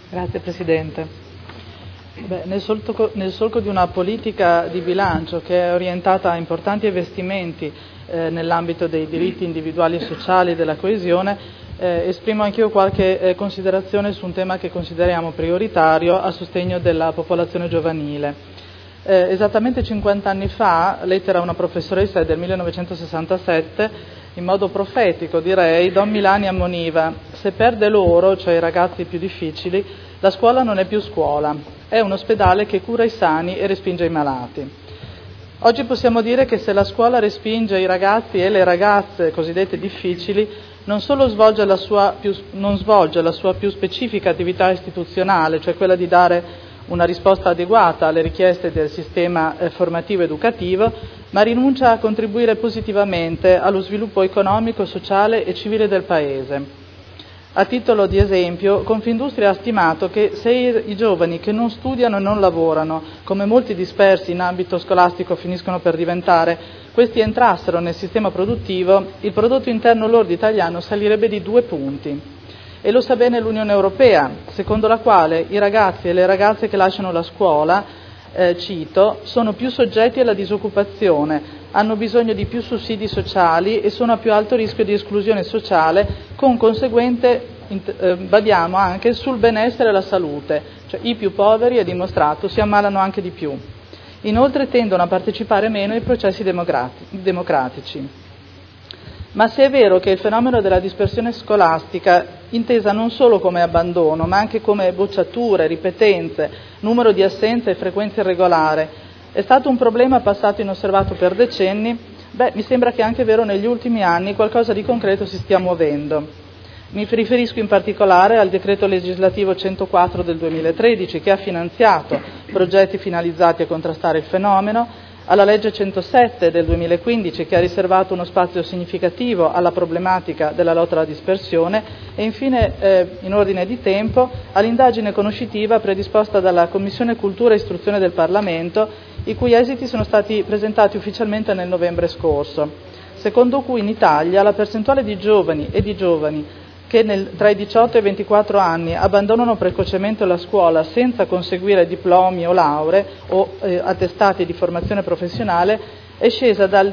Grazie Presidente. Nel solco di una politica di bilancio che è orientata a importanti investimenti nell'ambito dei diritti individuali e sociali e della coesione, esprimo anch'io qualche considerazione su un tema che consideriamo prioritario a sostegno della popolazione giovanile. Esattamente 50 anni fa, lettera a una professoressa del 1967, in modo profetico direi, Don Milani ammoniva: se perde loro, cioè i ragazzi più difficili, la scuola non è più scuola, è un ospedale che cura i sani e respinge i malati. Oggi possiamo dire che se la scuola respinge i ragazzi e le ragazze cosiddette difficili, non solo non svolge la sua più specifica attività istituzionale, cioè quella di dare una risposta adeguata alle richieste del sistema formativo educativo, ma rinuncia a contribuire positivamente allo sviluppo economico, sociale e civile del Paese. A titolo di esempio, Confindustria ha stimato che se i giovani che non studiano e non lavorano, come molti dispersi in ambito scolastico finiscono per diventare, questi entrassero nel sistema produttivo, il prodotto interno lordo italiano salirebbe di 2 punti. E lo sa bene l'Unione Europea, secondo la quale i ragazzi e le ragazze che lasciano la scuola, cito, sono più soggetti alla disoccupazione, hanno bisogno di più sussidi sociali e sono a più alto rischio di esclusione sociale, con conseguente, badiamo anche, sul benessere e la salute, cioè i più poveri, è dimostrato, si ammalano anche di più. Inoltre tendono a partecipare meno ai processi democratici. Ma se è vero che il fenomeno della dispersione scolastica, intesa non solo come abbandono, ma anche come bocciature, ripetenze, numero di assenze e frequenza irregolare, è stato un problema passato inosservato per decenni, mi sembra che anche vero negli ultimi anni qualcosa di concreto si stia muovendo. Mi riferisco in particolare al decreto legislativo 104 del 2013 che ha finanziato progetti finalizzati a contrastare il fenomeno, alla legge 107 del 2015 che ha riservato uno spazio significativo alla problematica della lotta alla dispersione e infine, in ordine di tempo, all'indagine conoscitiva predisposta dalla Commissione Cultura e Istruzione del Parlamento, i cui esiti sono stati presentati ufficialmente nel novembre scorso, secondo cui in Italia la percentuale di giovani che tra i 18 e i 24 anni abbandonano precocemente la scuola senza conseguire diplomi o lauree o attestati di formazione professionale è scesa dal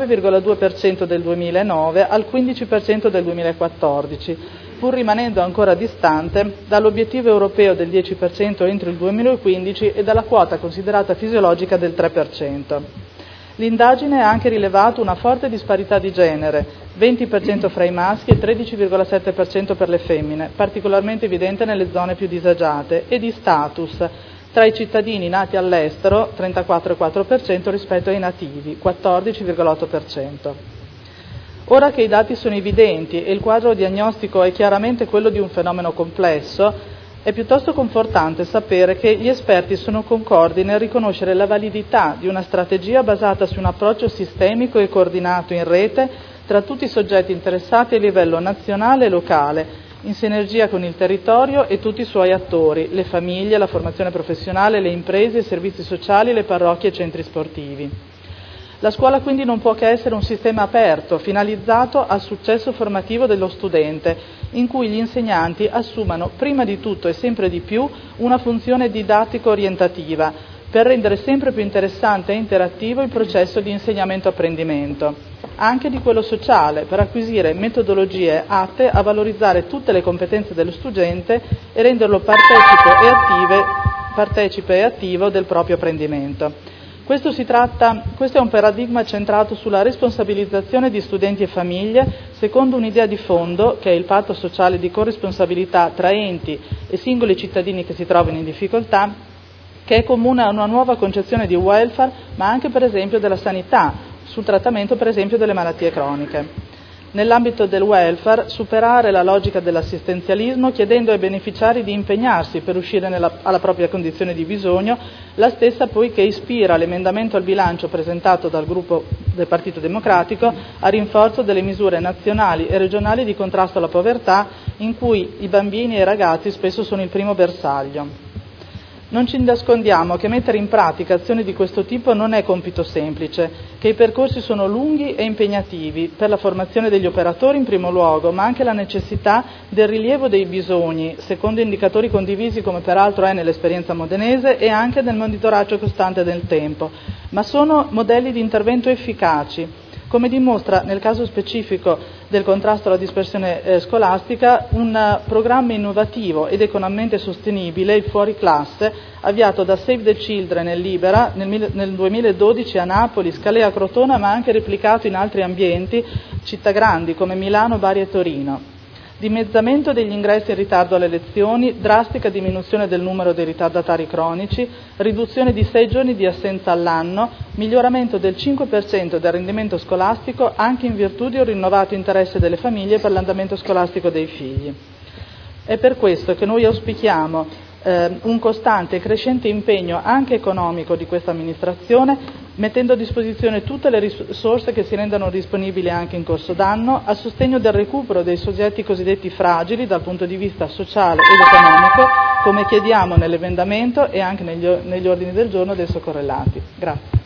19,2% del 2009 al 15% del 2014, pur rimanendo ancora distante dall'obiettivo europeo del 10% entro il 2015 e dalla quota considerata fisiologica del 3%. L'indagine ha anche rilevato una forte disparità di genere, 20% fra i maschi e 13,7% per le femmine, particolarmente evidente nelle zone più disagiate, e di status tra i cittadini nati all'estero, 34,4% rispetto ai nativi, 14,8%. Ora che i dati sono evidenti e il quadro diagnostico è chiaramente quello di un fenomeno complesso, è piuttosto confortante sapere che gli esperti sono concordi nel riconoscere la validità di una strategia basata su un approccio sistemico e coordinato in rete tra tutti i soggetti interessati a livello nazionale e locale, in sinergia con il territorio e tutti i suoi attori, le famiglie, la formazione professionale, le imprese, i servizi sociali, le parrocchie e i centri sportivi. La scuola quindi non può che essere un sistema aperto, finalizzato al successo formativo dello studente, in cui gli insegnanti assumano prima di tutto e sempre di più una funzione didattico-orientativa, per rendere sempre più interessante e interattivo il processo di insegnamento-apprendimento, anche di quello sociale, per acquisire metodologie atte a valorizzare tutte le competenze dello studente e renderlo partecipe e attivo del proprio apprendimento. Questo è un paradigma centrato sulla responsabilizzazione di studenti e famiglie secondo un'idea di fondo, che è il patto sociale di corresponsabilità tra enti e singoli cittadini che si trovano in difficoltà, che è comune a una nuova concezione di welfare, ma anche per esempio della sanità, sul trattamento per esempio delle malattie croniche. Nell'ambito del welfare, superare la logica dell'assistenzialismo chiedendo ai beneficiari di impegnarsi per uscire alla propria condizione di bisogno, la stessa poi che ispira l'emendamento al bilancio presentato dal gruppo del Partito Democratico a rinforzo delle misure nazionali e regionali di contrasto alla povertà, in cui i bambini e i ragazzi spesso sono il primo bersaglio. Non ci nascondiamo che mettere in pratica azioni di questo tipo non è compito semplice, che i percorsi sono lunghi e impegnativi per la formazione degli operatori in primo luogo, ma anche la necessità del rilievo dei bisogni, secondo indicatori condivisi come peraltro è nell'esperienza modenese e anche nel monitoraggio costante del tempo, ma sono modelli di intervento efficaci. Come dimostra nel caso specifico del contrasto alla dispersione scolastica un programma innovativo ed economicamente sostenibile, il Fuori Classe, avviato da Save the Children e Libera nel 2012 a Napoli, Scalea, Crotone, ma anche replicato in altri ambienti, città grandi come Milano, Bari e Torino. Dimezzamento degli ingressi in ritardo alle lezioni, drastica diminuzione del numero dei ritardatari cronici, riduzione di 6 giorni di assenza all'anno, miglioramento del 5% del rendimento scolastico anche in virtù di un rinnovato interesse delle famiglie per l'andamento scolastico dei figli. È per questo che noi auspichiamo un costante e crescente impegno anche economico di questa amministrazione, mettendo a disposizione tutte le risorse che si rendano disponibili anche in corso d'anno a sostegno del recupero dei soggetti cosiddetti fragili dal punto di vista sociale ed economico, come chiediamo nell'emendamento e anche negli ordini del giorno adesso correlati. Grazie.